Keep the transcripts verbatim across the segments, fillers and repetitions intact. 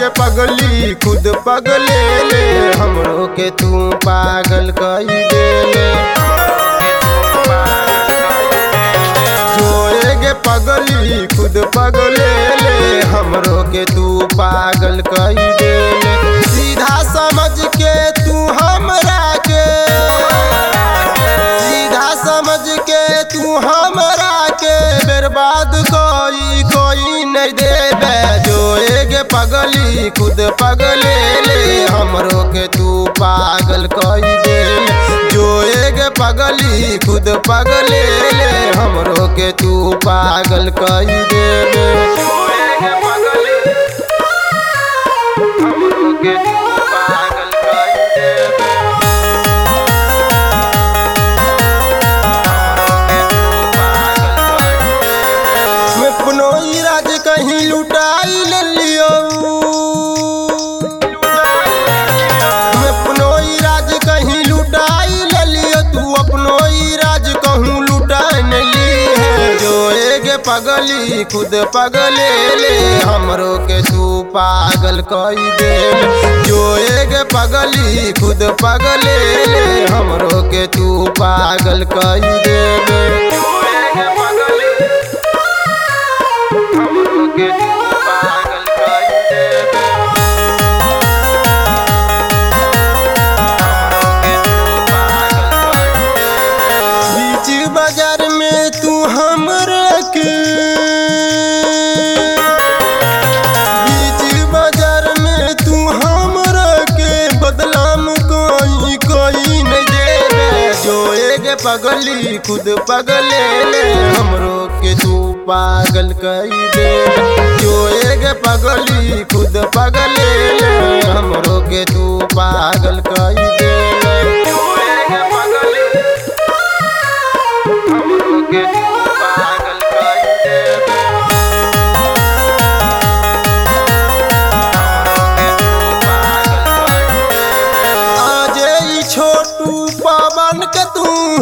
गे पगली खुद पगले ले, हमरो के तू पागल कई देले। जोए गे पगली खुद पगले ले, हमरो के तू पागल कई देले। सीधा समझ के तू हमरा के, सीधा समझ के तू हमरा के बर्बाद कोई कोई नहीं देबे। जोए गे पगली खुद पगले ले, हमरो के तू पागल कई देले। जोए गे पगली खुद पगले ले, हमरो के तू पागल कई देले। जोए गे पगली हमरो के तू पागल कई देले। अपनो इराज कहीं लुटाई ले लियो, अपनो इराज कहीं लुटाई ले लियो, तू अपनो इराज कहूँ लुटाई न ली है। जोए गे पगली खुद पगले ले, हमरो के तू पागल कई देले। जोए गे पगली खुद पगले ले, हमरो के तू पागल कई देले। जोए गे पगली हमरो के तू पागल कई देले। हमरो के तू पागल कई देले। बीच बाजार में तू हमरा के, बीच बाजार में तू हमरा के बदनाम कोई कोई नहीं देबे। जोए गे पगली खुद पगले ले, हमरो के तू पागल कई देले। जोए गे पगली खुद पगले ले, हमरो के तू पागल कई देले। जोए गे पगली हमरो के तू पागल कई देले। हमरो के तू पागल कई देले। आज ई छोटू पवन के तू,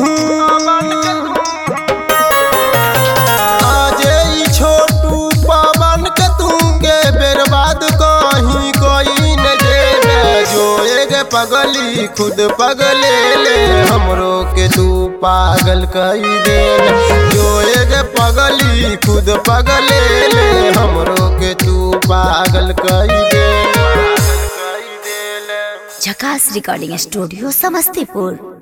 आज ई छोटू पवन के तू के बर्बाद कहीं कोई न देबे। जोए गे पगली खुद पगले ले, हमरो के तू पागल कई देले। जोए गे पगली खुद पगले ले, हमरो के तू पागल कई देले। झकास रिकॉर्डिंग स्टूडियो समस्तीपुर।